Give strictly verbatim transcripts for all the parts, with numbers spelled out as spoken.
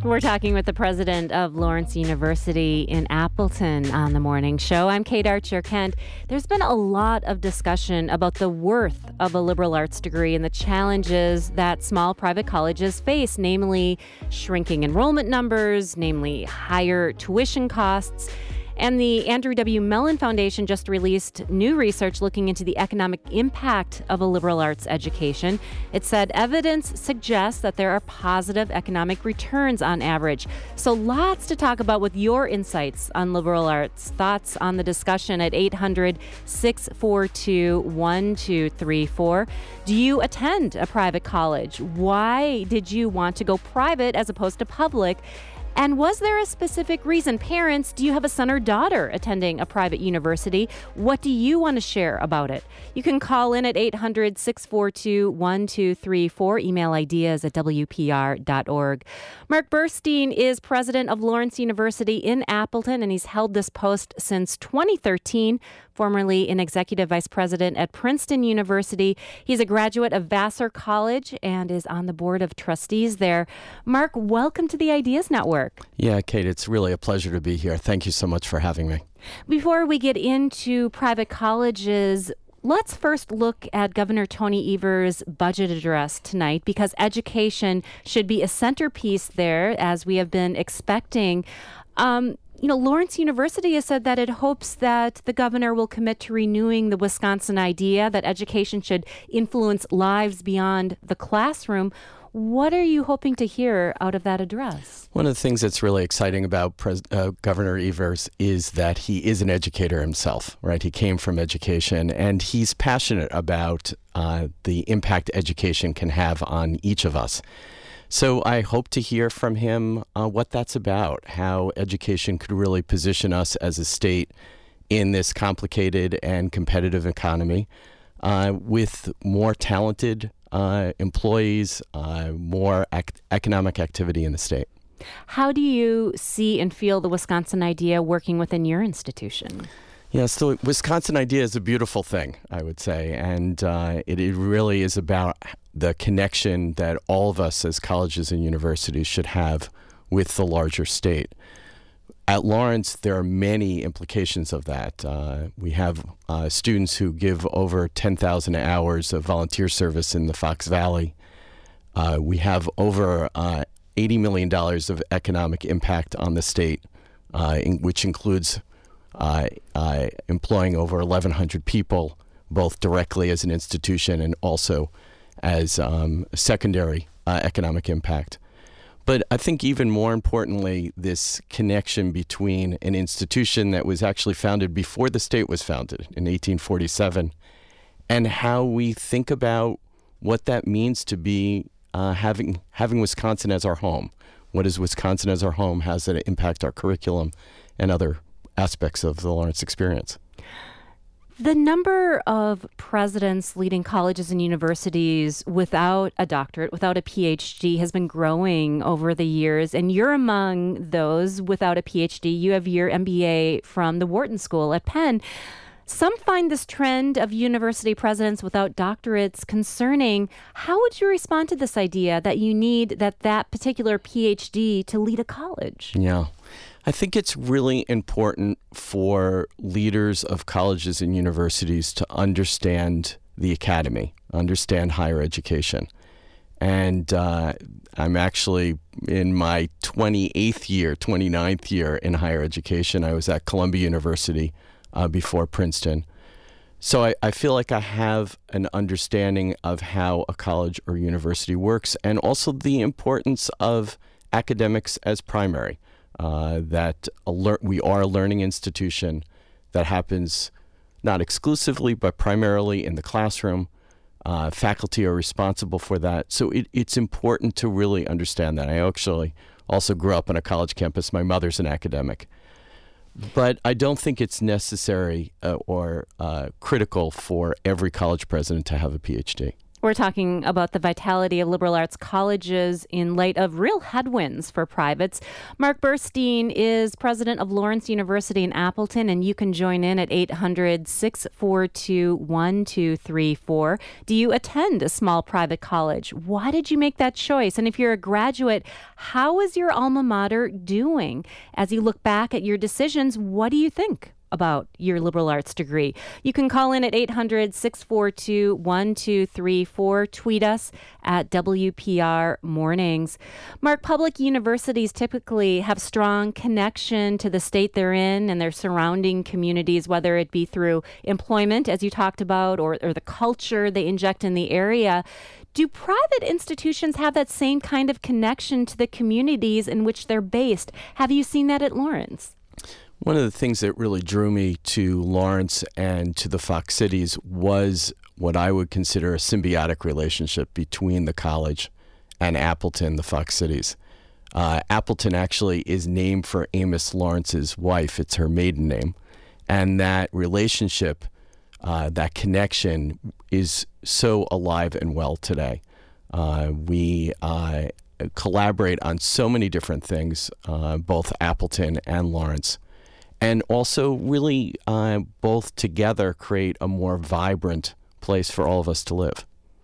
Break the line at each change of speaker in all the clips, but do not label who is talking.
We're talking with the president of Lawrence University in Appleton on the morning show. I'm Kate Archer-Kent. There's been a lot of discussion about the worth of a liberal arts degree and the challenges that small private colleges face, namely shrinking enrollment numbers, namely higher tuition costs. And the Andrew W. Mellon Foundation just released new research looking into the economic impact of a liberal arts education. It said evidence suggests that there are positive economic returns on average. So lots to talk about with your insights on liberal arts. Thoughts on the discussion at eight hundred, six four two, one two three four. Do you attend a private college? Why did you want to go private as opposed to public? And was there a specific reason? Parents, do you have a son or daughter attending a private university? What do you want to share about it? You can call in at eight hundred, six four two, one two three four. Email ideas at w p r dot org. Mark Burstein is president of Lawrence University in Appleton, and he's held this post since twenty thirteen. Formerly an executive vice president at Princeton University. He's a graduate of Vassar College and is on the board of trustees there. Mark, welcome to the Ideas Network.
Yeah, Kate, it's really a pleasure to be here. Thank you so much for having me.
Before we get into private colleges, let's first look at Governor Tony Evers' budget address tonight, because education should be a centerpiece there, as we have been expecting. Um, You know, Lawrence University has said that it hopes that the governor will commit to renewing the Wisconsin idea that education should influence lives beyond the classroom. What are you hoping to hear out of that address?
One of the things that's really exciting about Pres- uh, Governor Evers is that he is an educator himself, right? He came from education, and he's passionate about uh, the impact education can have on each of us. So I hope to hear from him uh, what that's about, how education could really position us as a state in this complicated and competitive economy uh, with more talented uh, employees, uh, more ac- economic activity in the state.
How do you see and feel the Wisconsin idea working within your institution?
Yes, the Wisconsin idea is a beautiful thing, I would say, and uh, it, it really is about the connection that all of us as colleges and universities should have with the larger state. At Lawrence, there are many implications of that. Uh, we have uh, students who give over ten thousand hours of volunteer service in the Fox Valley. Uh, we have over uh, eighty million dollars of economic impact on the state, uh, in, which includes Uh, uh, employing over eleven hundred people, both directly as an institution and also as um, secondary uh, economic impact. But I think even more importantly, this connection between an institution that was actually founded before the state was founded in eighteen forty-seven and how we think about what that means to be uh, having having Wisconsin as our home. What is Wisconsin as our home? How does that impact our curriculum and other aspects of the Lawrence experience?
The number of presidents leading colleges and universities without a doctorate, without a P H D, has been growing over the years, and you're among those without a P H D. You have your M B A from the Wharton School at Penn. Some find this trend of university presidents without doctorates concerning. How would you respond to this idea that you need that that particular P H D to lead a college?
Yeah. I think it's really important for leaders of colleges and universities to understand the academy, understand higher education. And uh, I'm actually in my twenty-eighth year, twenty-ninth year in higher education. I was at Columbia University uh, before Princeton. So I, I feel like I have an understanding of how a college or university works, and also the importance of academics as primary. Uh, that a lear- we are a learning institution that happens not exclusively, but primarily in the classroom. Uh, faculty are responsible for that. So it, it's important to really understand that. I actually also grew up on a college campus. My mother's an academic. But I don't think it's necessary uh, or uh, critical for every college president to have a P H D.
We're talking about the vitality of liberal arts colleges in light of real headwinds for privates. Mark Burstein is president of Lawrence University in Appleton, and you can join in at eight hundred, six four two, one two three four. Do you attend a small private college? Why did you make that choice? And if you're a graduate, how is your alma mater doing? As you look back at your decisions, what do you think about your liberal arts degree? You can call in at eight hundred, six four two, one two three four. Tweet us at W P R Mornings. Mark, public universities typically have strong connection to the state they're in and their surrounding communities, whether it be through employment, as you talked about, or, or the culture they inject in the area. Do private institutions have that same kind of connection to the communities in which they're based? Have you seen that at Lawrence?
One of the things that really drew me to Lawrence and to the Fox Cities was what I would consider a symbiotic relationship between the college and Appleton, the Fox Cities. Uh, Appleton actually is named for Amos Lawrence's wife. It's her maiden name. And that relationship, uh, that connection is so alive and well today. Uh, we uh, collaborate on so many different things, uh, both Appleton and Lawrence. And also really uh, both together create a more vibrant place for all of us to live.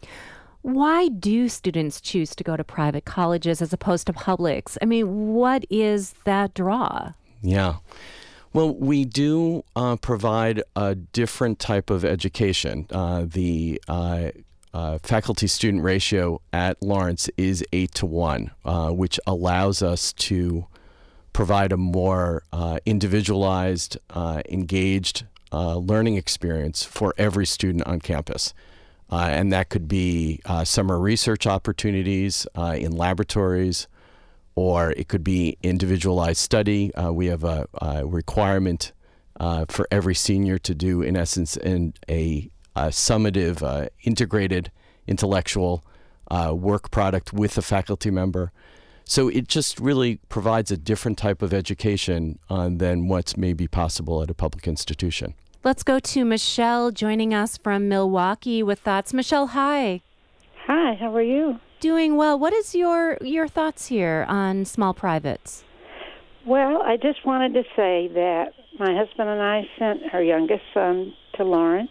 Why do students choose to go to private colleges as opposed to publics? I mean, what is that draw?
Yeah. Well, we do uh, provide a different type of education. Uh, the uh, uh, faculty-student ratio at Lawrence is eight to one, uh, which allows us to provide a more uh, individualized, uh, engaged uh, learning experience for every student on campus. Uh, and that could be uh, summer research opportunities uh, in laboratories, or it could be individualized study. Uh, we have a, a requirement uh, for every senior to do, in essence, in a, a summative, uh, integrated intellectual uh, work product with a faculty member. So it just really provides a different type of education uh, than what's maybe possible at a public institution.
Let's go to Michelle joining us from Milwaukee with thoughts. Michelle, hi.
Hi, how are you?
Doing well. What is your, your thoughts here on small privates?
Well, I just wanted to say that my husband and I sent our youngest son to Lawrence.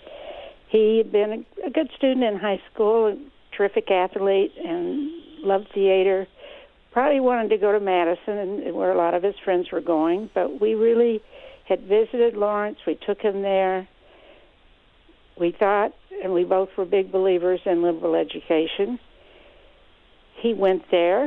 He had been a, a good student in high school, a terrific athlete, and loved theater. Probably wanted to go to Madison, and where a lot of his friends were going, but we really had visited Lawrence. We took him there. We thought, and we both were big believers in liberal education. He went there.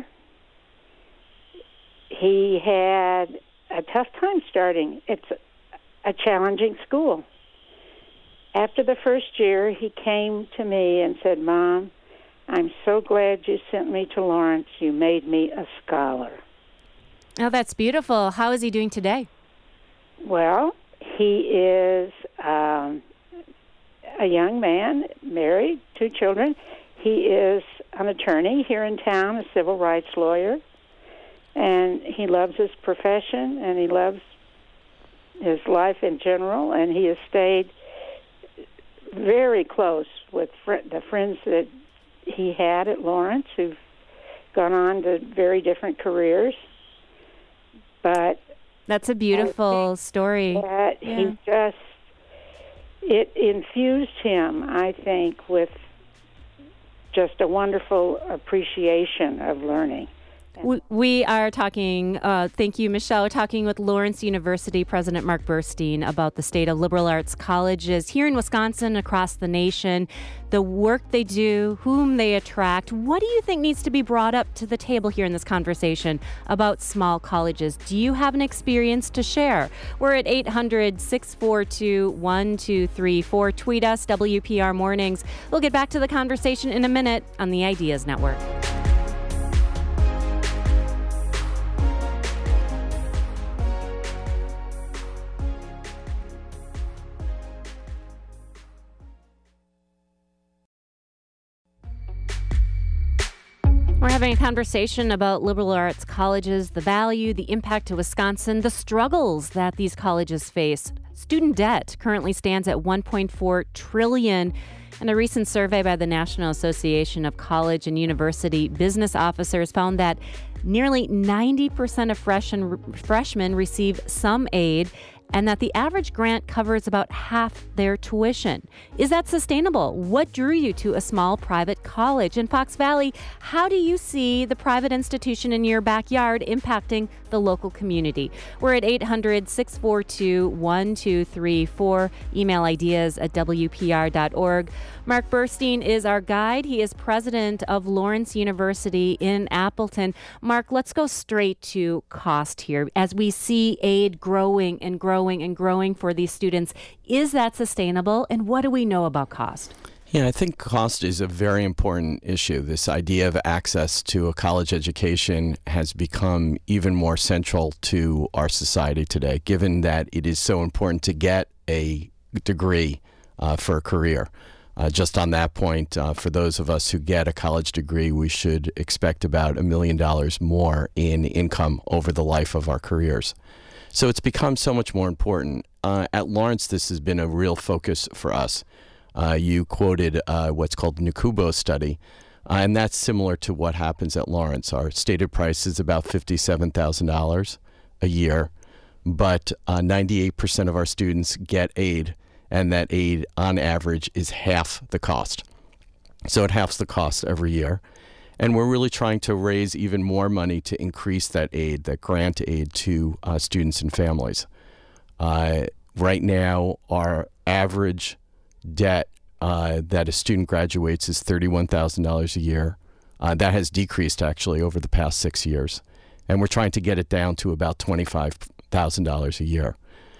He had a tough time starting. It's a challenging school. After the first year, he came to me and said, "Mom, I'm so glad you sent me to Lawrence. You made me a scholar."
Oh, that's beautiful. How is he doing today?
Well, he is um, a young man, married, two children. He is an attorney here in town, a civil rights lawyer, and he loves his profession, and he loves his life in general, and he has stayed very close with fr- the friends that he had at Lawrence, who've gone on to very different careers. But
that's a beautiful story.
That
yeah.
he just, it infused him, I think, with just a wonderful appreciation of learning.
We, we are talking, uh, thank you, Michelle, we're talking with Lawrence University President Mark Burstein about the state of liberal arts colleges here in Wisconsin, across the nation, the work they do, whom they attract. What do you think needs to be brought up to the table here in this conversation about small colleges? Do you have an experience to share? We're at eight hundred, six four two, one two three four. Tweet us, W P R Mornings. We'll get back to the conversation in a minute on the Ideas Network. We're having a conversation about liberal arts colleges, the value, the impact to Wisconsin, the struggles that these colleges face. Student debt currently stands at one point four trillion dollars. And a recent survey by the National Association of College and University Business Officers found that nearly ninety percent of freshmen, freshmen receive some aid, and that the average grant covers about half their tuition. Is that sustainable? What drew you to a small private college in Fox Valley? How do you see the private institution in your backyard impacting the local community? We're at eight hundred, six four two, one two three four. Email ideas at W P R dot org. Mark Burstein is our guide. He is president of Lawrence University in Appleton. Mark, let's go straight to cost here. As we see aid growing and growing and growing for these students, is that sustainable? And what do we know about cost?
Yeah, I think cost is a very important issue. This idea of access to a college education has become even more central to our society today, given that it is so important to get a degree uh, for a career. Uh, just on that point, uh, for those of us who get a college degree, we should expect about a million dollars more in income over the life of our careers. So it's become so much more important. Uh, at Lawrence, this has been a real focus for us. Uh, you quoted uh, what's called the Nakubo study, uh, and that's similar to what happens at Lawrence. Our stated price is about fifty-seven thousand dollars a year, but uh, ninety-eight percent of our students get aid, and that aid on average is half the cost. So it halves the cost every year. And we're really trying to raise even more money to increase that aid, that grant aid to uh, students and families. Uh, right now, our average debt uh, that a student graduates is thirty-one thousand dollars a year. Uh, that has decreased actually over the past six years. And we're trying to get it down to about twenty-five thousand dollars a year.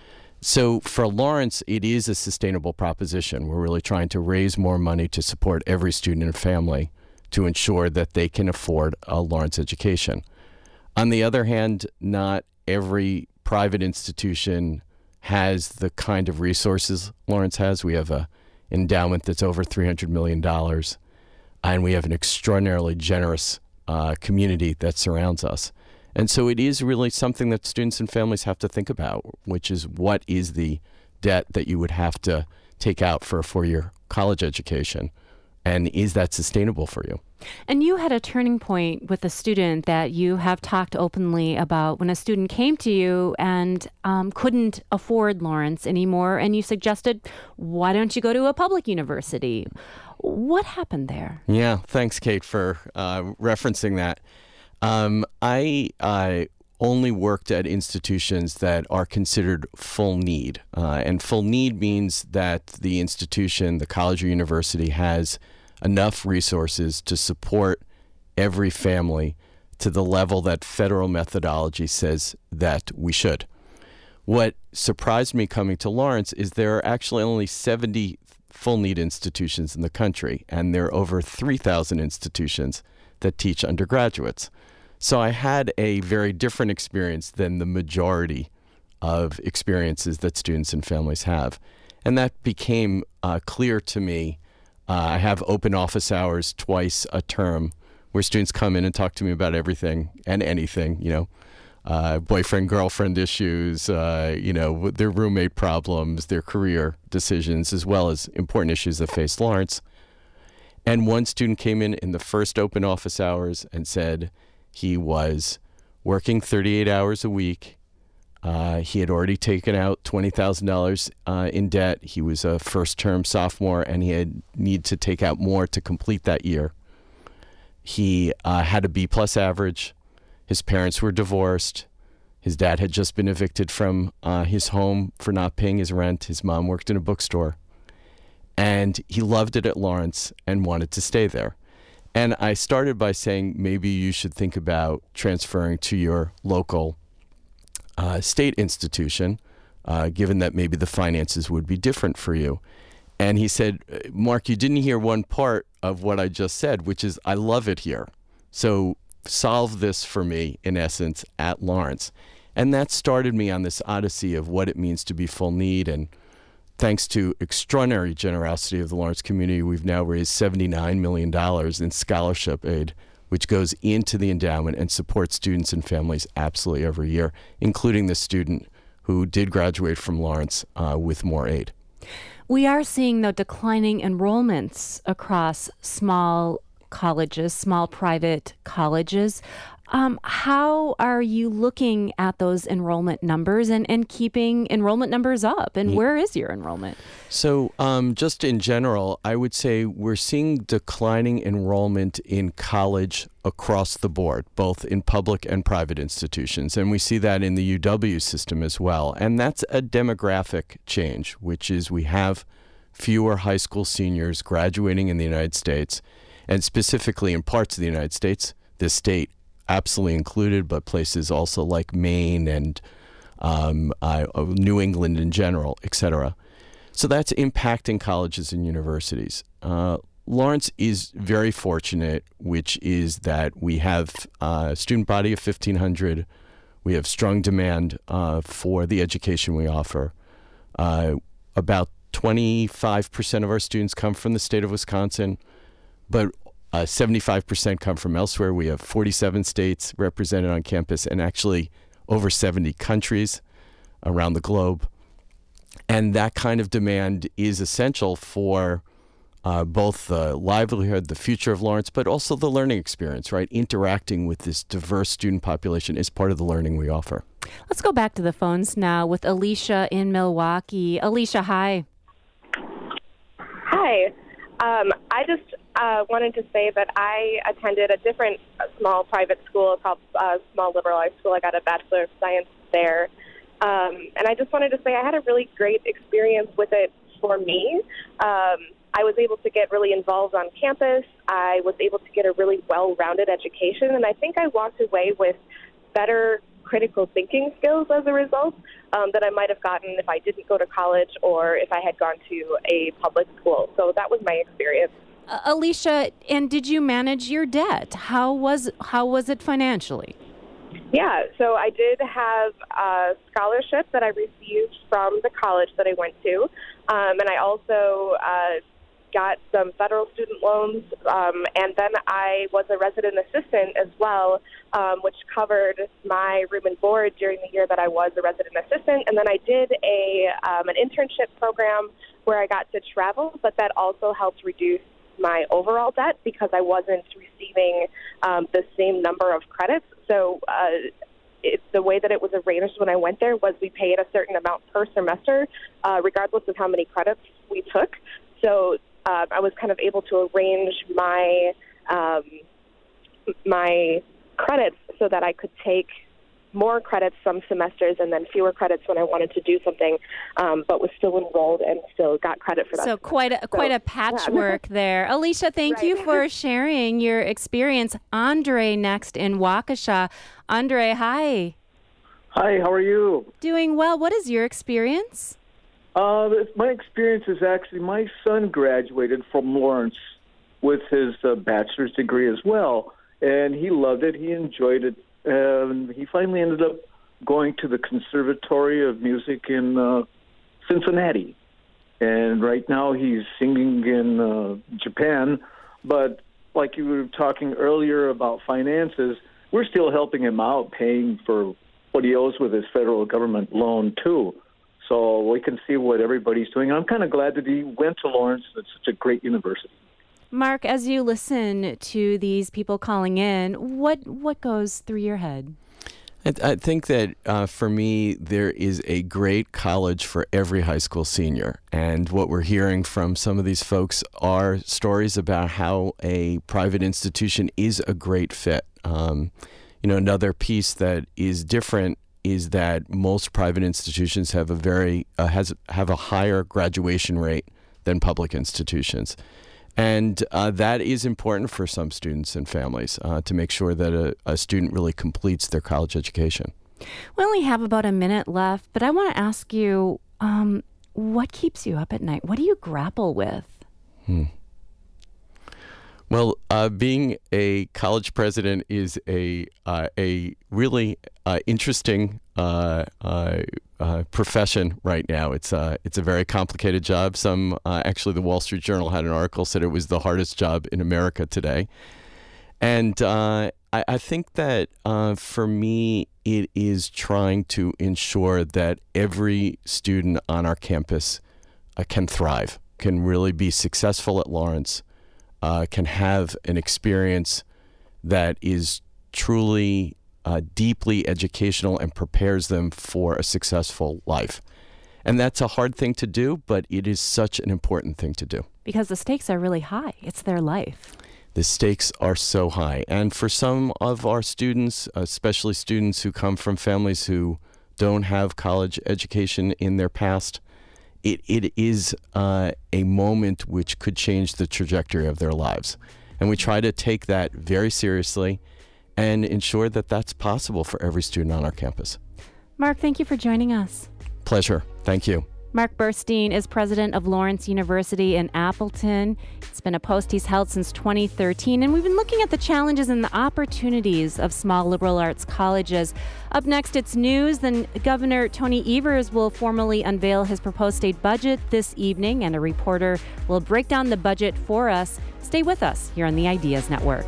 So for Lawrence, it is a sustainable proposition. We're really trying to raise more money to support every student and family to ensure that they can afford a Lawrence education. On the other hand, not every private institution has the kind of resources Lawrence has. We have an endowment that's over three hundred million dollars, and we have an extraordinarily generous uh, community that surrounds us. And so it is really something that students and families have to think about, which is what is the debt that you would have to take out for a four-year college education, and is that sustainable for you?
And you had a turning point with a student that you have talked openly about when a student came to you and um, couldn't afford Lawrence anymore, and you suggested, why don't you go to a public university? What happened there?
Yeah, thanks, Kate, for uh, referencing that. Um, I I only worked at institutions that are considered full need. Uh, and full need means that the institution, the college or university, has enough resources to support every family to the level that federal methodology says that we should. What surprised me coming to Lawrence is there are actually only seventy full need institutions in the country, and there are over three thousand institutions that teach undergraduates. So I had a very different experience than the majority of experiences that students and families have. And that became uh, clear to me. Uh, I have open office hours twice a term where students come in and talk to me about everything and anything, you know, uh, boyfriend, girlfriend issues, uh, you know, their roommate problems, their career decisions, as well as important issues that face Lawrence. And one student came in in the first open office hours and said, he was working thirty-eight hours a week. Uh, he had already taken out twenty thousand dollars uh, in debt. He was a first-term sophomore, and he had need to take out more to complete that year. He uh, had a B-plus average. His parents were divorced. His dad had just been evicted from uh, his home for not paying his rent. His mom worked in a bookstore. And he loved it at Lawrence and wanted to stay there. And I started by saying maybe you should think about transferring to your local uh, state institution, uh, given that maybe the finances would be different for you. And he said, Mark, you didn't hear one part of what I just said, which is I love it here. So solve this for me, in essence, at Lawrence. And that started me on this odyssey of what it means to be full need. And thanks to extraordinary generosity of the Lawrence community, we've now raised seventy-nine million dollars in scholarship aid which goes into the endowment and supports students and families absolutely every year, including the student who did graduate from Lawrence uh, with more aid.
We are seeing, though, declining enrollments across small colleges, small private colleges. Um, how are you looking at those enrollment numbers and, and keeping enrollment numbers up? And where is your enrollment?
So um, just in general, I would say we're seeing declining enrollment in college across the board, both in public and private institutions. And we see that in the U W system as well. And that's a demographic change, which is we have fewer high school seniors graduating in the United States, and specifically in parts of the United States, the state absolutely included, but places also like Maine and um, uh, New England in general, et cetera. So that's impacting colleges and universities. Uh, Lawrence is very fortunate, which is that we have a student body of fifteen hundred. We have strong demand uh, for the education we offer. Uh, about twenty-five percent of our students come from the state of Wisconsin, but Uh, seventy-five percent come from elsewhere. We have forty-seven states represented on campus and actually over seventy countries around the globe. And that kind of demand is essential for uh, both the livelihood, the future of Lawrence, but also the learning experience, right? Interacting with this diverse student population is part of the learning we offer.
Let's go back to the phones now with Alicia in Milwaukee. Alicia, hi.
Hi. Um, I just uh, wanted to say that I attended a different uh, small private school called uh, Small Liberal Arts School. I got a Bachelor of Science there. Um, and I just wanted to say I had a really great experience with it for me. Um, I was able to get really involved on campus. I was able to get a really well-rounded education. And I think I walked away with better critical thinking skills as a result um, that I might have gotten if I didn't go to college or if I had gone to a public school. So that was my experience.
Uh, Alicia, and did you manage your debt? How was how was it financially?
Yeah, so I did have a scholarship that I received from the college that I went to, um, and I also uh, got some federal student loans, um, and then I was a resident assistant as well, um, which covered my room and board during the year that I was a resident assistant. And then I did a um, an internship program where I got to travel, but that also helped reduce my overall debt because I wasn't receiving um, the same number of credits. So uh, it, the way that it was arranged when I went there was we paid a certain amount per semester, uh, regardless of how many credits we took. So Uh, I was kind of able to arrange my um, my credits so that I could take more credits some semesters and then fewer credits when I wanted to do something, um, but was still enrolled and still got credit for that.
So quite a, quite
so,
a patchwork
yeah.
there. Alicia, thank
Right.
you for sharing your experience. Andre next in Waukesha. Andre, hi.
Hi, how are you?
Doing well. What is your experience?
Uh, my experience is actually my son graduated from Lawrence with his uh, bachelor's degree as well, and he loved it. He enjoyed it, and he finally ended up going to the Conservatory of Music in uh, Cincinnati. And right now he's singing in uh, Japan. But like you were talking earlier about finances, we're still helping him out, paying for what he owes with his federal government loan, too. So we can see what everybody's doing. I'm kind of glad that he went to Lawrence. It's such a great university.
Mark, as you listen to these people calling in, what what goes through your head?
I, I think that uh, for me, there is a great college for every high school senior. And what we're hearing from some of these folks are stories about how a private institution is a great fit. Um, you know, another piece that is different is that most private institutions have a very uh, has have a higher graduation rate than public institutions, and uh, that is important for some students and families uh, to make sure that a, a student really completes their college education.
We only have about a minute left, but I want to ask you, um, what keeps you up at night? What do you grapple with?
Hmm. Well, uh, being a college president is a uh, a really uh, interesting uh, uh, uh, profession right now. It's uh, it's a very complicated job. Some uh, actually, the Wall Street Journal had an article said it was the hardest job in America today. And uh, I, I think that uh, for me, it is trying to ensure that every student on our campus uh, can thrive, can really be successful at Lawrence, uh, can have an experience that is truly uh, deeply educational and prepares them for a successful life. And that's a hard thing to do, but it is such an important thing to do.
Because the stakes are really high. It's their life.
The stakes are so high. And for some of our students, especially students who come from families who don't have college education in their past, it, it is uh, a moment which could change the trajectory of their lives. And we try to take that very seriously and ensure that that's possible for every student on our campus.
Mark, thank you for joining us.
Pleasure. Thank you.
Mark Burstein is president of Lawrence University in Appleton. It's been a post he's held since twenty thirteen, and we've been looking at the challenges and the opportunities of small liberal arts colleges. Up next, it's news. Then Governor Tony Evers will formally unveil his proposed state budget this evening, and a reporter will break down the budget for us. Stay with us here on the Ideas Network.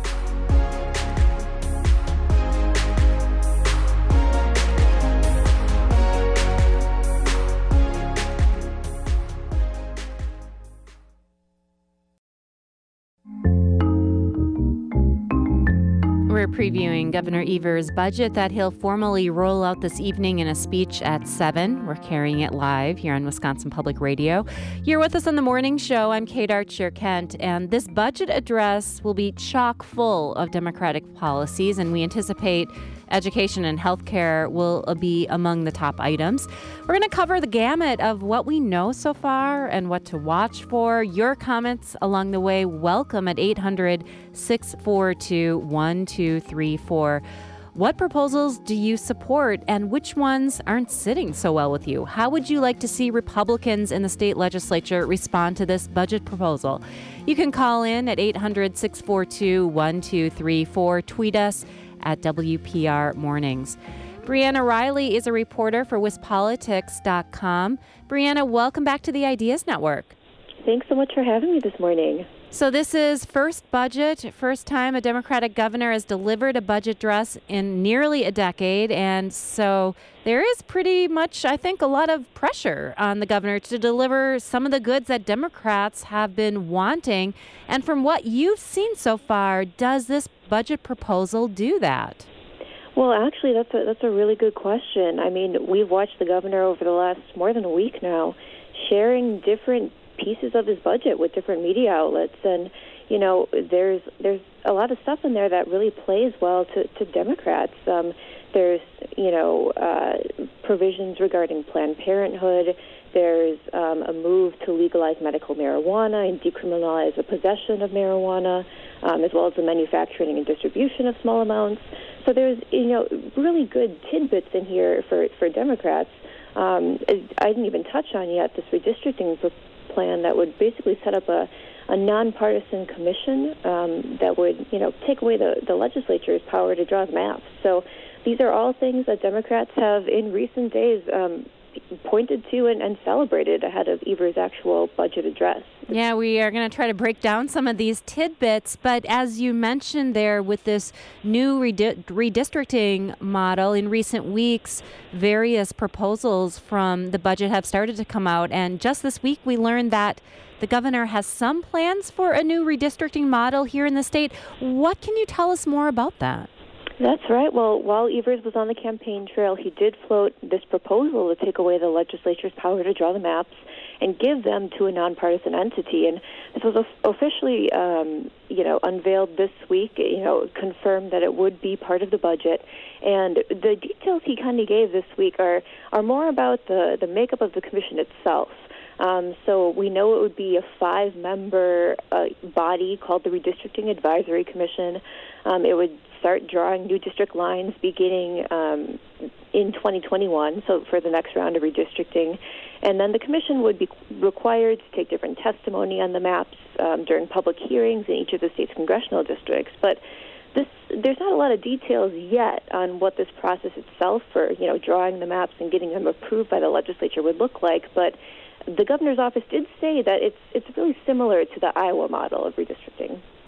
We're previewing Governor Evers' budget that he'll formally roll out this evening in a speech at seven. We're carrying it live here on Wisconsin Public Radio. You're with us on the morning show. I'm Kate Archer-Kent, and this budget address will be chock full of Democratic policies, and we anticipate education and healthcare will be among the top items. We're going to cover the gamut of what we know so far and what to watch for. Your comments along the way, welcome at eight hundred, six four two, one two three four. What proposals do you support and which ones aren't sitting so well with you? How would you like to see Republicans in the state legislature respond to this budget proposal? You can call in at eight hundred, six four two, one two three four. Tweet us at W P R Mornings. Brianna Riley is a reporter for Wis Politics dot com. Brianna, welcome back to the Ideas Network.
Thanks so much for having me this morning.
So this is first budget, first time a Democratic governor has delivered a budget address in nearly a decade. And so there is pretty much, I think, a lot of pressure on the governor to deliver some of the goods that Democrats have been wanting. And from what you've seen so far, does this budget proposal do that?
Well, actually, that's a, that's a really good question. I mean, we've watched the governor over the last more than a week now sharing different pieces of his budget with different media outlets, and you know, there's there's a lot of stuff in there that really plays well to, to Democrats. Um, there's you know uh, provisions regarding Planned Parenthood. There's um, a move to legalize medical marijuana and decriminalize the possession of marijuana, um, as well as the manufacturing and distribution of small amounts. So there's you know really good tidbits in here for for Democrats. Um, I didn't even touch on yet this redistricting plan that would basically set up a, a nonpartisan commission um, that would, you know, take away the, the legislature's power to draw maps. So these are all things that Democrats have in recent days um, pointed to and, and celebrated ahead of Evers' actual budget address.
Yeah, we are going to try to break down some of these tidbits, but as you mentioned there, with this new redi- redistricting model in recent weeks, various proposals from the budget have started to come out, and just this week we learned that the governor has some plans for a new redistricting model here in the state. What can you tell us more about that?
That's right. Well, while Evers was on the campaign trail, he did float this proposal to take away the legislature's power to draw the maps and give them to a nonpartisan entity. And this was officially, um, you know, unveiled this week, you know, confirmed that it would be part of the budget. And the details he kind of gave this week are, are more about the, the makeup of the commission itself. Um, so we know it would be a five-member uh, body called the Redistricting Advisory Commission. Um, it would start drawing new district lines beginning um, in twenty twenty-one, so for the next round of redistricting. And then the commission would be required to take different testimony on the maps um, during public hearings in each of the state's congressional districts. But this, there's not a lot of details yet on what this process itself for, you know, drawing the maps and getting them approved by the legislature would look like. But the governor's office did say that it's it's really similar to the Iowa model of redistricting.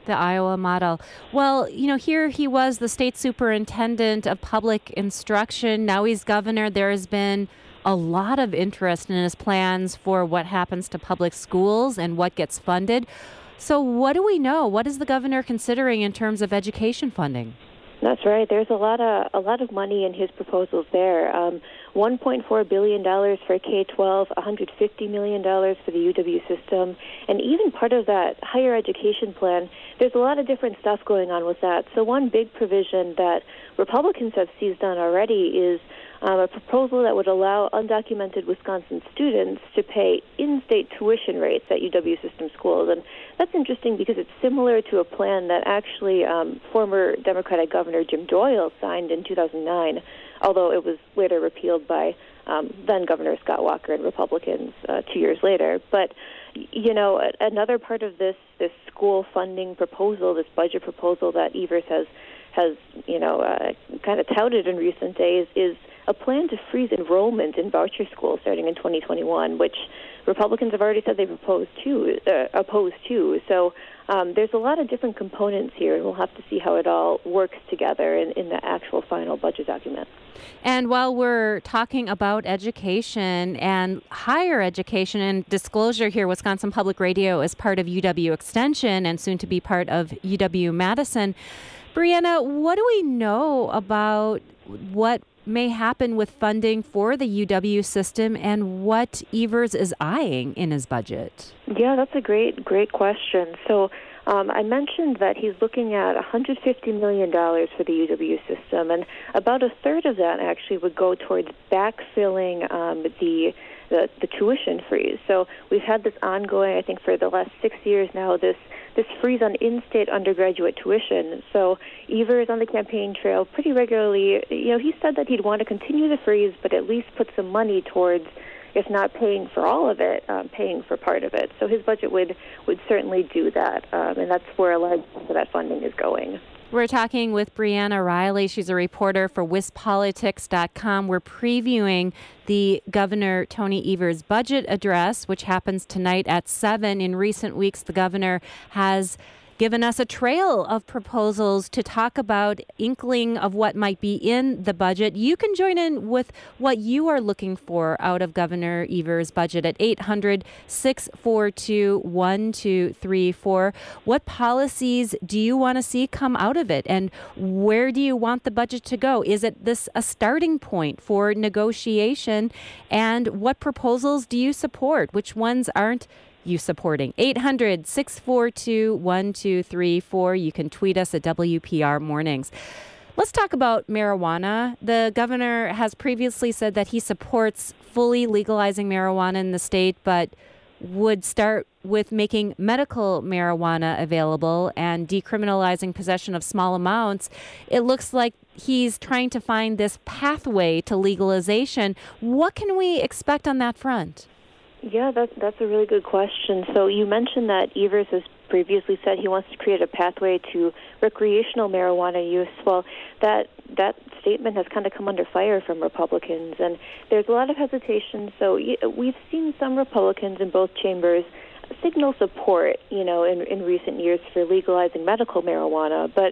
The Iowa model. Well, you know, here he was the state superintendent of public instruction. Now he's governor. There has been a lot of interest in his plans for what happens to public schools and what gets funded. So what do we know? What is the governor considering in terms of education funding?
That's right. There's a lot of a lot of money in his proposals there. Um, one point four billion dollars for K twelve, one hundred fifty million dollars for the U W system, and even part of that higher education plan, there's a lot of different stuff going on with that. So one big provision that Republicans have seized on already is um, a proposal that would allow undocumented Wisconsin students to pay in-state tuition rates at U W system schools. And that's interesting because it's similar to a plan that actually um, former Democratic Governor Jim Doyle signed in two thousand nine, although it was later repealed by um, then Governor Scott Walker and Republicans uh, two years later. But, you know, another part of this, this school funding proposal, this budget proposal that Evers has, has you know, uh, kind of touted in recent days is a plan to freeze enrollment in voucher schools starting in twenty twenty-one, which Republicans have already said they've opposed to. Uh, opposed to. So um, there's a lot of different components here, and we'll have to see how it all works together in, in the actual final budget document.
And while we're talking about education and higher education and disclosure here, Wisconsin Public Radio is part of U W Extension and soon to be part of U W Madison. Brianna, what do we know about what may happen with funding for the U W system and what Evers is eyeing in his budget?
Yeah, that's a great, great question. So um, I mentioned that he's looking at one hundred fifty million dollars for the U W system, and about a third of that actually would go towards backfilling um, the The, the tuition freeze. So we've had this ongoing, I think, for the last six years now, this this freeze on in-state undergraduate tuition. So Evers on the campaign trail pretty regularly, you know, he said that he'd want to continue the freeze, but at least put some money towards, if not paying for all of it, um, paying for part of it. So his budget would, would certainly do that, um, and that's where a large part of that funding is going.
We're talking with Brianna Riley. She's a reporter for Wis Politics dot com. We're previewing the Governor Tony Evers budget address, which happens tonight at seven. In recent weeks, the governor has given us a trail of proposals to talk about, inkling of what might be in the budget. You can join in with what you are looking for out of Governor Evers' budget at eight hundred, six four two, one two three four. What policies do you want to see come out of it, and where do you want the budget to go? Is it this a starting point for negotiation, and what proposals do you support? Which ones aren't you supporting? eight hundred, six four two, one two three four. You can tweet us at W P R Mornings. Let's talk about marijuana. The governor has previously said that he supports fully legalizing marijuana in the state, but would start with making medical marijuana available and decriminalizing possession of small amounts. It looks like he's trying to find this pathway to legalization. What can we expect on that front?
Yeah, that's, that's a really good question. So you mentioned that Evers has previously said he wants to create a pathway to recreational marijuana use. Well, that that statement has kind of come under fire from Republicans, and there's a lot of hesitation. So we've seen some Republicans in both chambers signal support, you know, in, in recent years for legalizing medical marijuana, but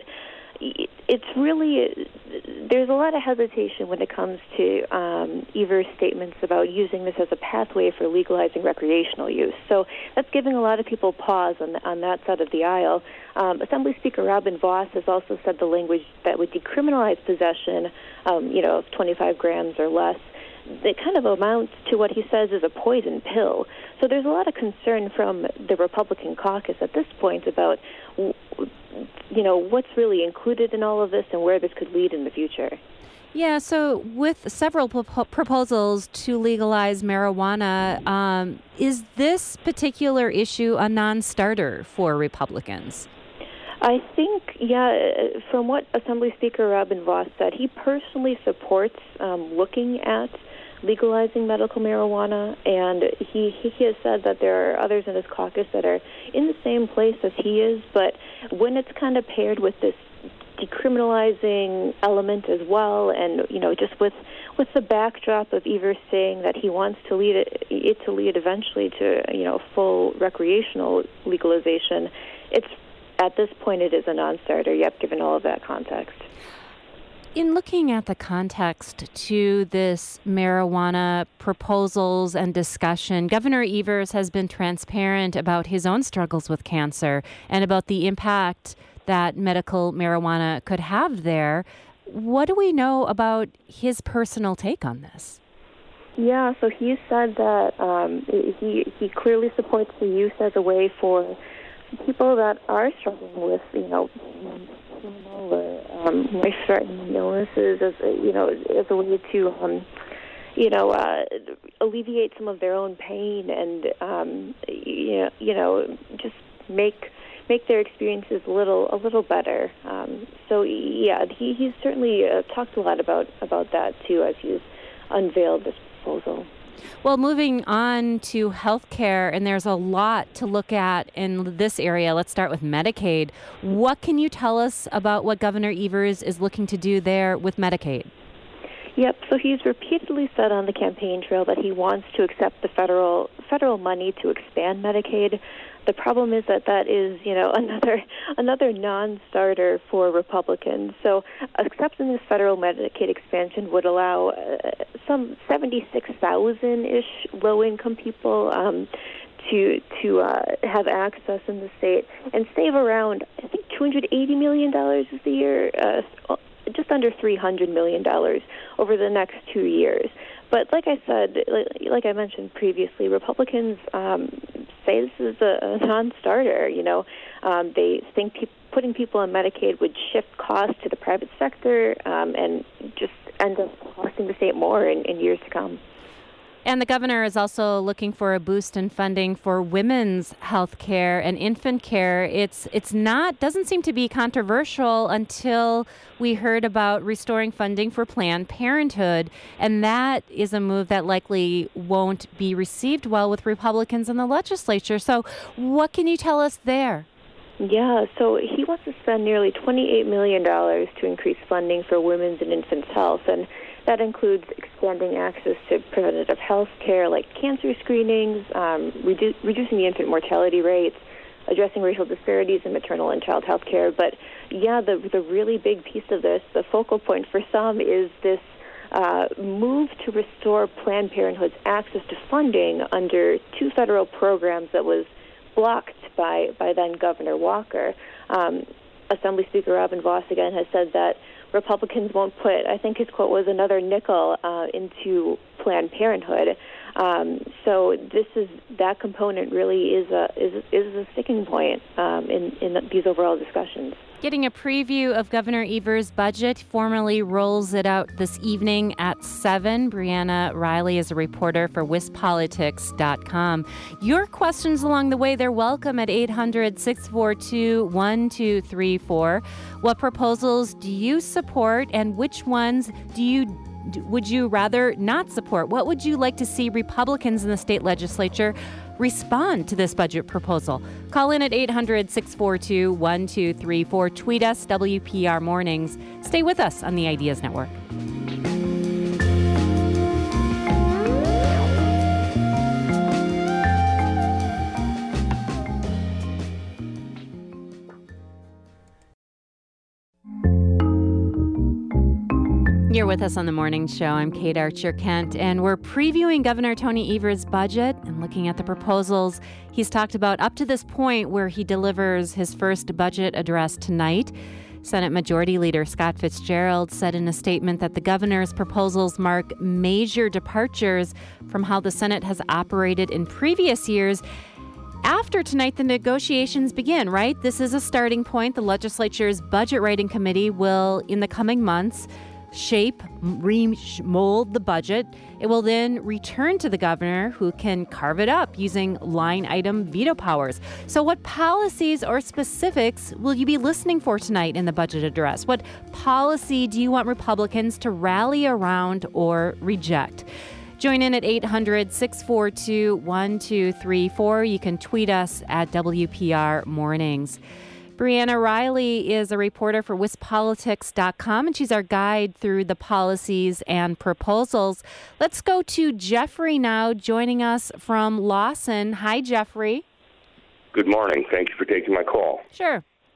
it's really, there's a lot of hesitation when it comes to um, Evers' statements about using this as a pathway for legalizing recreational use. So that's giving a lot of people pause on, the, on that side of the aisle. Um, Assembly Speaker Robin Vos has also said the language that would decriminalize possession, um, you know, of twenty-five grams or less. It kind of amounts to what he says is a poison pill. So there's a lot of concern from the Republican caucus at this point about, you know, what's really included in all of this and where this could lead in the future.
Yeah, so with several p- proposals to legalize marijuana, um, is this particular issue a non-starter for Republicans?
I think, yeah, from what Assembly Speaker Robin Vos said, he personally supports um, looking at legalizing medical marijuana, and he, he has said that there are others in his caucus that are in the same place as he is, but when it's kind of paired with this decriminalizing element as well, and, you know, just with with the backdrop of Evers saying that he wants to lead it, it to lead eventually to, you know, full recreational legalization, it's at this point, it is a non-starter, yep, given all of that context.
In looking at the context to this marijuana proposals and discussion, Governor Evers has been transparent about his own struggles with cancer and about the impact that medical marijuana could have there. What do we know about his personal take on this?
Yeah, so he said that um, he he clearly supports the use as a way for people that are struggling with, you know, or um, life-threatening illnesses, as a, you know, as a way to, um, you know, uh, alleviate some of their own pain and, um, you know, you know, just make make their experiences a little a little better. Um, so yeah, he he's certainly uh, talked a lot about about that too as he's unveiled this proposal.
Well, moving on to healthcare, and there's a lot to look at in this area. Let's start with Medicaid. What can you tell us about what Governor Evers is looking to do there with Medicaid?
Yep, so he's repeatedly said on the campaign trail that he wants to accept the federal federal money to expand Medicaid. The problem is that that is, you know, another another non-starter for Republicans. So accepting this federal Medicaid expansion would allow uh, some seventy-six thousand-ish low-income people um, to to uh, have access in the state and save around, I think, two hundred eighty million dollars is the year, uh, just under three hundred million dollars over the next two years. But like I said, like, like I mentioned previously, Republicans um, say this is a, a non-starter. You know, um, they think pe- putting people on Medicaid would shift costs to the private sector um, and just end up costing the state more in, in years to come.
And the governor is also looking for a boost in funding for women's health care and infant care. It's it's not doesn't seem to be controversial until we heard about restoring funding for Planned Parenthood, and that is a move that likely won't be received well with Republicans in the legislature. So, what can you tell us there?
Yeah, so he wants to spend nearly twenty-eight million dollars to increase funding for women's and infants' health, and that includes expanding access to preventative health care like cancer screenings, um, redu- reducing the infant mortality rates, addressing racial disparities in maternal and child health care. But yeah, the the really big piece of this, the focal point for some, is this uh, move to restore Planned Parenthood's access to funding under two federal programs that was blocked by, by then Governor Walker. Um, Assembly Speaker Robin Vos again has said that Republicans won't put, I think his quote was, another nickel uh, into Planned Parenthood. Um, so this is that component really is a is is a sticking point um, in in the, these overall discussions.
Getting a preview of Governor Evers' budget, formally rolls it out this evening at seven. Brianna Riley is a reporter for wis politics dot com. Your questions along the way, they're welcome at eight hundred, six four two, one two three four. What proposals do you support, and which ones do you would you rather not support? What would you like to see Republicans in the state legislature respond to this budget proposal? Call in at eight hundred, six four two, one two three four. Tweet us, W P R Mornings. Stay with us on the Ideas Network. You're with us on the morning show. I'm Kate Archer-Kent, and we're previewing Governor Tony Evers' budget and looking at the proposals he's talked about up to this point where he delivers his first budget address tonight. Senate Majority Leader Scott Fitzgerald said in a statement that the governor's proposals mark major departures from how the Senate has operated in previous years. After tonight, the negotiations begin, right? This is a starting point. The legislature's budget writing committee will, in the coming months, shape, remold the budget. It will then return to the governor, who can carve it up using line item veto powers. So what policies or specifics will you be listening for tonight in the budget address? What policy do you want Republicans to rally around or reject? Join in at eight hundred, six four two, one two three four. You can tweet us at W P R Mornings. Brianna Riley is a reporter for wis politics dot com, and she's our guide through the policies and proposals. Let's go to Jeffrey now, joining us from Lawson. Hi, Jeffrey.
Good morning. Thank you for taking my call.
Sure.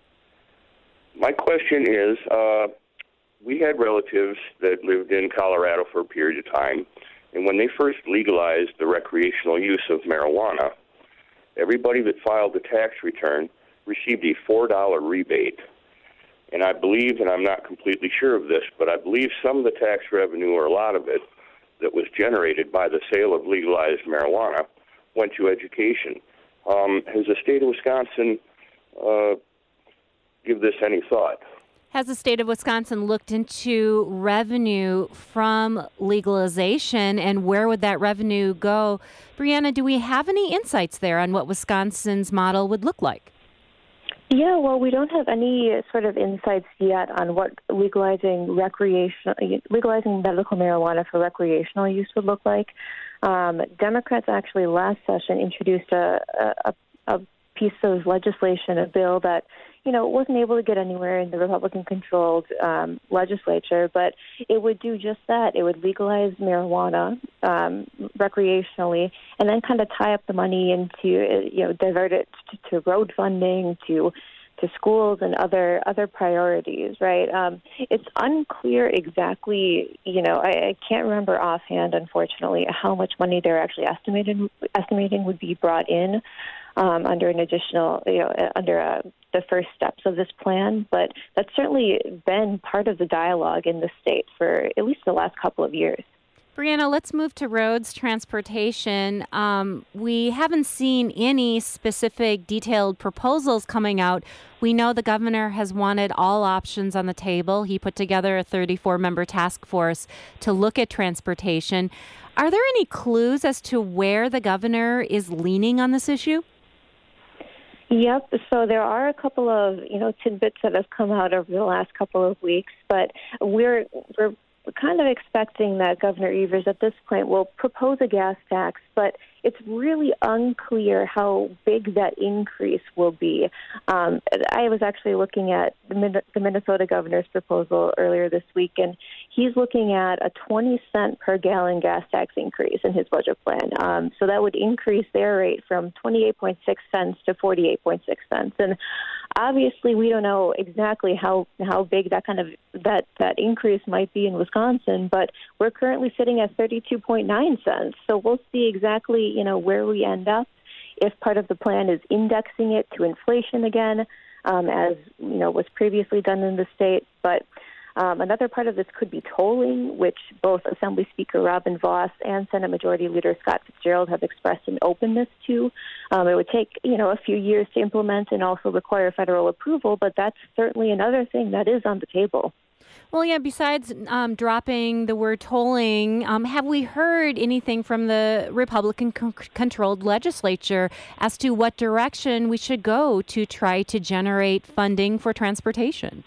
my question is, uh, we had relatives that lived in Colorado for a period of time, and when they first legalized the recreational use of marijuana, everybody that filed a tax return received a four dollar rebate. And I believe, and I'm not completely sure of this, but I believe some of the tax revenue, or a lot of it, that was generated by the sale of legalized marijuana went to education. Um, has the state of Wisconsin uh, give this any thought?
Has the state of Wisconsin looked into revenue from legalization, and where would that revenue go? Brianna, do we have any insights there on what Wisconsin's model would look like?
Yeah, well, we don't have any sort of insights yet on what legalizing recreational, legalizing medical marijuana for recreational use would look like. Um, Democrats actually last session introduced a, a, a piece of legislation, a bill that, you know, wasn't able to get anywhere in the Republican-controlled um, legislature, but it would do just that. It would legalize marijuana um, recreationally, and then kind of tie up the money into, you know, divert it to, to road funding, to to schools and other other priorities, right? Um, it's unclear exactly, you know, I, I can't remember offhand, unfortunately, how much money they're actually estimated estimating would be brought in um, under an additional, you know, under a, the first steps of this plan. But that's certainly been part of the dialogue in the state for at least the last couple of years.
Brianna, let's move to roads, transportation. Um, we haven't seen any specific detailed proposals coming out. We know the governor has wanted all options on the table. He put together a thirty-four member task force to look at transportation. Are there any clues as to where the governor is leaning on this issue?
Yep. So there are a couple of, you know, tidbits that have come out over the last couple of weeks, but we're we're We're kind of expecting that Governor Evers at this point will propose a gas tax, but it's really unclear how big that increase will be. Um, I was actually looking at the, Min- the Minnesota governor's proposal earlier this week, and he's looking at a twenty cent per gallon gas tax increase in his budget plan. Um, so that would increase their rate from twenty-eight point six cents to forty-eight point six cents. And obviously, we don't know exactly how, how big that kind of that, that increase might be in Wisconsin, but we're currently sitting at thirty-two point nine cents. So we'll see exactly, you know, where we end up. If part of the plan is indexing it to inflation again, um, as you know was previously done in the state. But um, another part of this could be tolling, which both Assembly Speaker Robin Vos and Senate Majority Leader Scott Fitzgerald have expressed an openness to. Um, it would take, you know, a few years to implement and also require federal approval, but that's certainly another thing that is on the table.
Well, yeah, besides um, dropping the word tolling, um, have we heard anything from the Republican-controlled legislature as to what direction we should go to try to generate funding for transportation?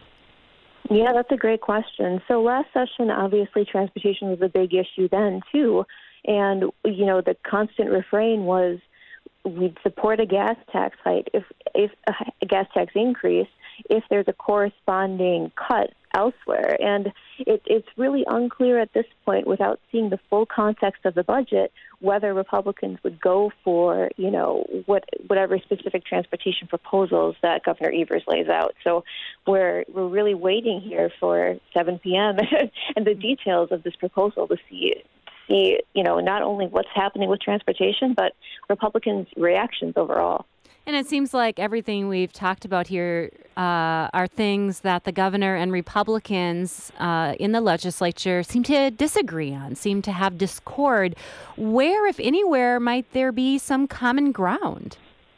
Yeah, that's a great question. So last session, obviously, transportation was a big issue then, too. And, you know, the constant refrain was we'd support a gas tax hike if, if a gas tax increase if there's a corresponding cut elsewhere. And it, it's really unclear at this point, without seeing the full context of the budget, whether Republicans would go for, you know, what whatever specific transportation proposals that Governor Evers lays out. So we're we're really waiting here for seven p.m. and the details of this proposal to see see, you know, not only what's happening with transportation, but Republicans' reactions overall.
And it seems like everything we've talked about here uh, are things that the governor and Republicans uh, in the legislature seem to disagree on, seem to have discord. Where, if anywhere, might there be some common ground?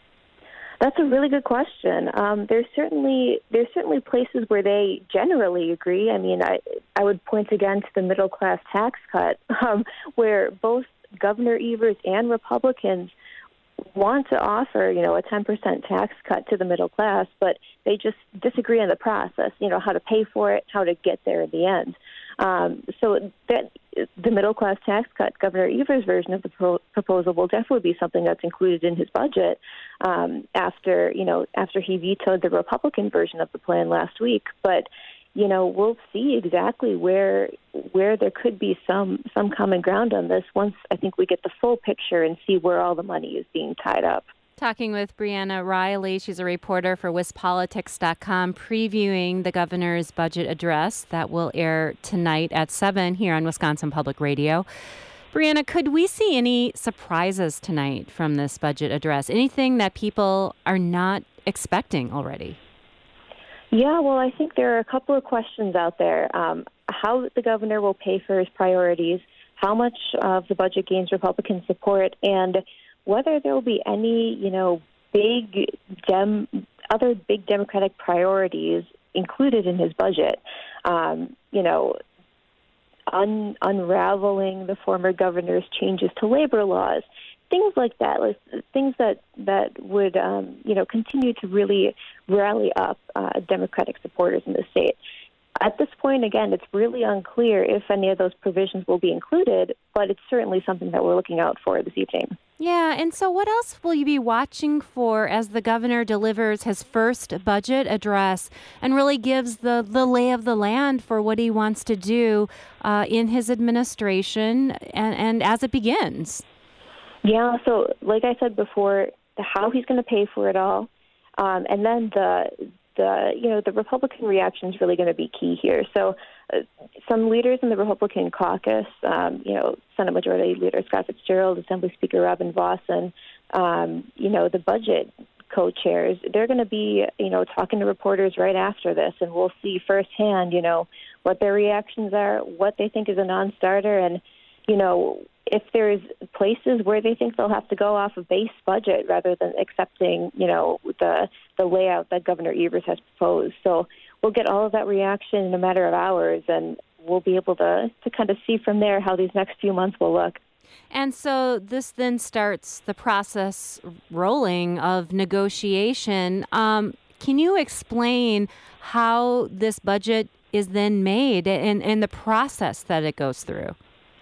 That's a really good question. Um, there's certainly there's certainly places where they generally agree. I mean, I I would point again to the middle class tax cut, um, where both Governor Evers and Republicans want to offer, you know, a ten percent tax cut to the middle class, but they just disagree on the process, you know, how to pay for it, how to get there in the end. Um, so that the middle class tax cut, Governor Evers' version of the pro- proposal, will definitely be something that's included in his budget um, after, you know, after he vetoed the Republican version of the plan last week. But you know, we'll see exactly where where there could be some some common ground on this once I think we get the full picture and see where all the money is being tied up.
Talking with Brianna Riley. She's a reporter for Wis Politics dot com, previewing the governor's budget address that will air tonight at seven here on Wisconsin Public Radio. Brianna, could we see any surprises tonight from this budget address? Anything that people are not expecting already?
Yeah, well, I think there are a couple of questions out there. Um, how the governor will pay for his priorities, how much of the budget gains Republican support, and whether there will be any, you know, big dem- other big Democratic priorities included in his budget. Um, you know, un- unraveling the former governor's changes to labor laws, things like that, like, things that that would, um, you know, continue to really rally up uh, Democratic supporters in the state. At this point, again, it's really unclear if any of those provisions will be included, but it's certainly something that we're looking out for this evening.
Yeah, and so what else will you be watching for as the governor delivers his first budget address and really gives the, the lay of the land for what he wants to do uh, in his administration and, and as it begins?
Yeah, so like I said before, the how he's going to pay for it all, um, and then the the you know the Republican reaction is really going to be key here. So uh, some leaders in the Republican caucus, um, you know, Senate Majority Leader Scott Fitzgerald, Assembly Speaker Robin Vos, and um, you know the budget co-chairs, they're going to be you know talking to reporters right after this, and we'll see firsthand you know what their reactions are, what they think is a non-starter, and you know. if there's places where they think they'll have to go off a base budget rather than accepting, you know, the the layout that Governor Evers has proposed. So we'll get all of that reaction in a matter of hours, and we'll be able to, to kind of see from there how these next few months will look.
And so this then starts the process rolling of negotiation. Um, can you explain how this budget is then made and, and the process that it goes through?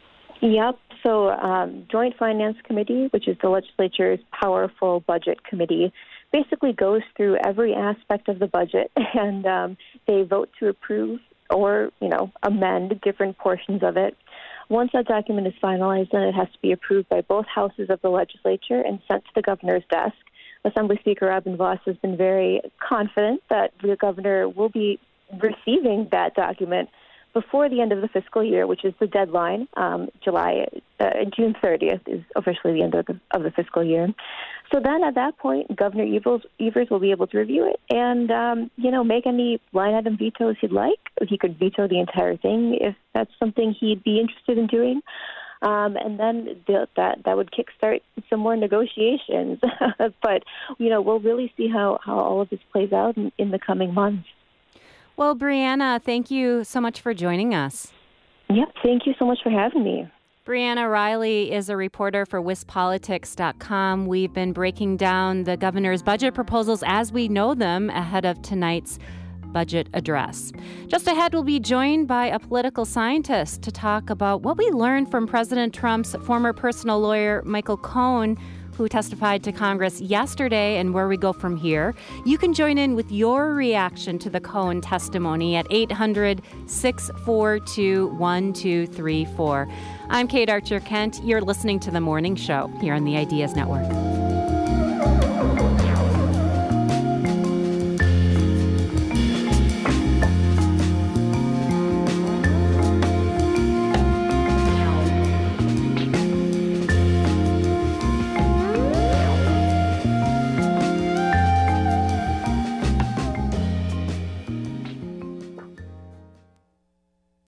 Yep. So um, Joint Finance Committee, which is the legislature's powerful budget committee, basically goes through every aspect of the budget, and um, they vote to approve or, you know, amend different portions of it. Once that document is finalized, then it has to be approved by both houses of the legislature and sent to the governor's desk. Assembly Speaker Robin Vos has been very confident that the governor will be receiving that document before the end of the fiscal year, which is the deadline. um, July, uh, June thirtieth is officially the end of the, of the fiscal year. So then at that point, Governor Evers, Evers will be able to review it and, um, you know, make any line item vetoes he'd like. He could veto the entire thing if that's something he'd be interested in doing. Um, and then the, that that would kickstart some more negotiations. But, you know, we'll really see how, how all of this plays out in, in the coming months.
Well, Brianna, thank you so much for joining us.
Yep, thank you so much for having me.
Brianna Riley is a reporter for Wis Politics dot com. We've been breaking down the governor's budget proposals as we know them ahead of tonight's budget address. Just ahead, we'll be joined by a political scientist to talk about what we learned from President Trump's former personal lawyer, Michael Cohen, who testified to Congress yesterday, and where we go from here. You can join in with your reaction to the Cohen testimony at eight hundred, six four two, one two three four. I'm Kate Archer Kent. You're listening to The Morning Show here on the Ideas Network.